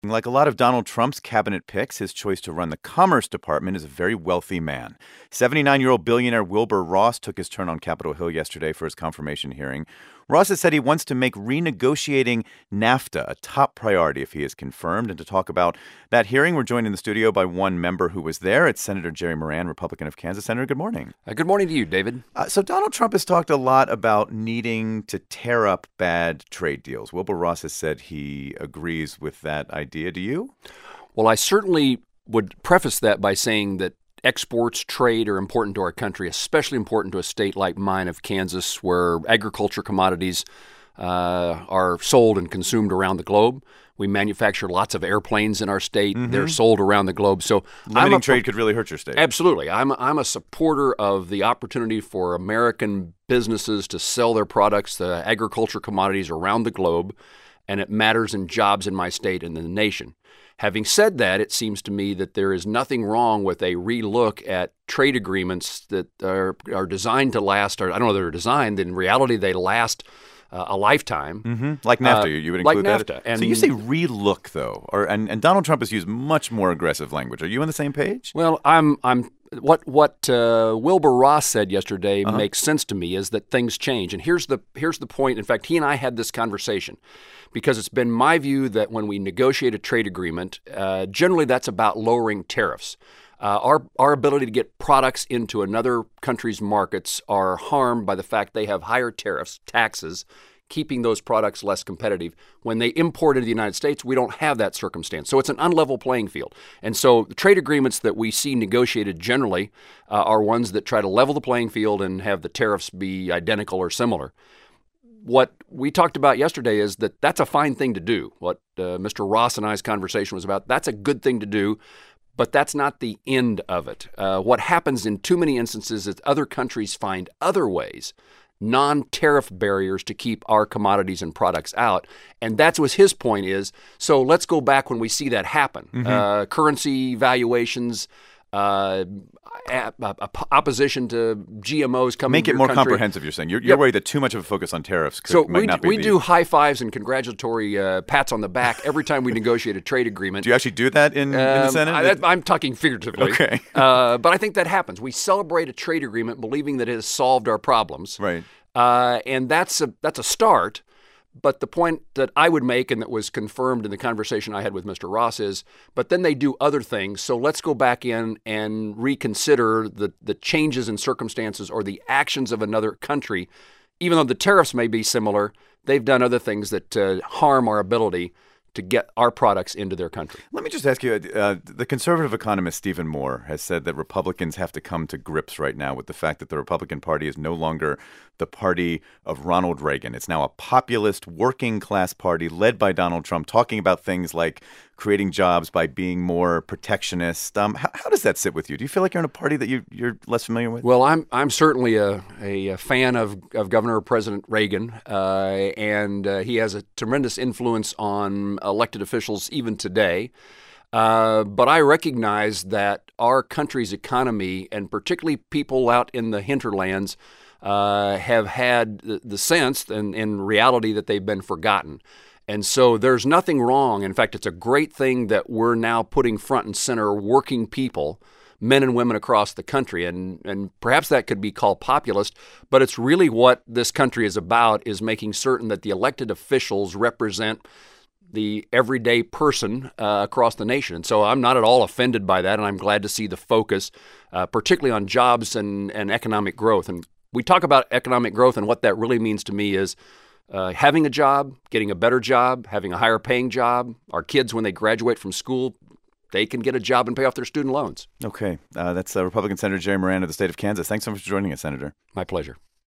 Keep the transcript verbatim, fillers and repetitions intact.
Like a lot of Donald Trump's cabinet picks, his choice to run the Commerce Department is a very wealthy man. seventy-nine-year-old billionaire Wilbur Ross took his turn on Capitol Hill yesterday for his confirmation hearing. Ross has said he wants to make renegotiating NAFTA a top priority if he is confirmed. And to talk about that hearing, we're joined in the studio by one member who was there. It's Senator Jerry Moran, Republican of Kansas. Senator, good morning. Uh, good morning to you, David. Uh, so Donald Trump has talked a lot about needing to tear up bad trade deals. Wilbur Ross has said he agrees with that idea. Do you? Well, I certainly would preface that by saying that exports, trade are important to our country, especially important to a state like mine of Kansas, where agriculture commodities uh, are sold and consumed around the globe. We manufacture lots of airplanes in our state. Mm-hmm. They're sold around the globe. So limiting I'm a, trade could really hurt your state. Absolutely. I'm, I'm a supporter of the opportunity for American businesses to sell their products, the agriculture commodities around the globe, and it matters in jobs in my state and in the nation. Having said that, it seems to me that there is nothing wrong with a relook at trade agreements that are, are designed to last, or I don't know if they're designed, in reality they last uh, a lifetime. Mm-hmm. Like NAFTA, uh, you would include like that? NAFTA. And so you say relook, though, or and, and Donald Trump has used much more aggressive language. Are you on the same page? Well, I'm I'm what what uh, Wilbur Ross said yesterday uh-huh. makes sense to me, is that things change. And here's the here's the point. In fact, he and I had this conversation, because it's been my view that when we negotiate a trade agreement, uh, generally that's about lowering tariffs. Uh, our our ability to get products into another country's markets are harmed by the fact they have higher tariffs, taxes, keeping those products less competitive. When they import into the United States, we don't have that circumstance. So it's an unlevel playing field. And so the trade agreements that we see negotiated generally uh, are ones that try to level the playing field and have the tariffs be identical or similar. What we talked about yesterday is that that's a fine thing to do. What uh, Mister Ross and I's conversation was about, that's a good thing to do, but that's not the end of it. Uh, what happens in too many instances is other countries find other ways, non-tariff barriers, to keep our commodities and products out. And that's what his point is. So let's go back when we see that happen. Mm-hmm. Uh, currency valuations, uh, a, a, a opposition to G M Os coming Make to it your more country. comprehensive, you're saying. You're, you're yep. worried that too much of a focus on tariffs could, so might we, not be we the... do high fives and congratulatory uh, pats on the back every time we negotiate a trade agreement. Do you actually do that in, um, in the Senate? I, I'm talking figuratively. Okay. uh, but I think that happens. We celebrate a trade agreement believing that it has solved our problems. Right. Uh, and that's a, that's a start. But the point that I would make, and that was confirmed in the conversation I had with Mister Ross, is, but then they do other things. So let's go back in and reconsider the, the changes in circumstances or the actions of another country. Even though the tariffs may be similar, they've done other things that uh, harm our ability to get our products into their country. Let me just ask you, uh, the conservative economist Stephen Moore has said that Republicans have to come to grips right now with the fact that the Republican Party is no longer the party of Ronald Reagan. It's now a populist, working-class party led by Donald Trump, talking about things like creating jobs by being more protectionist. Um, how, how does that sit with you? Do you feel like you're in a party that you, you're less familiar with? Well, I'm I'm certainly a, a, a fan of, of Governor President Reagan, uh, and uh, he has a tremendous influence on elected officials even today. Uh, but I recognize that our country's economy, and particularly people out in the hinterlands, uh, have had the, the sense and in reality that they've been forgotten. And so there's nothing wrong. In fact, it's a great thing that we're now putting front and center working people, men and women across the country. And, and perhaps that could be called populist, but it's really what this country is about, is making certain that the elected officials represent the everyday person uh, across the nation. And so I'm not at all offended by that, and I'm glad to see the focus, uh, particularly on jobs and, and economic growth. And we talk about economic growth, and what that really means to me is uh, having a job, getting a better job, having a higher paying job. Our kids, when they graduate from school, they can get a job and pay off their student loans. Okay. Uh, that's uh, Republican Senator Jerry Moran of the state of Kansas. Thanks so much for joining us, Senator. My pleasure.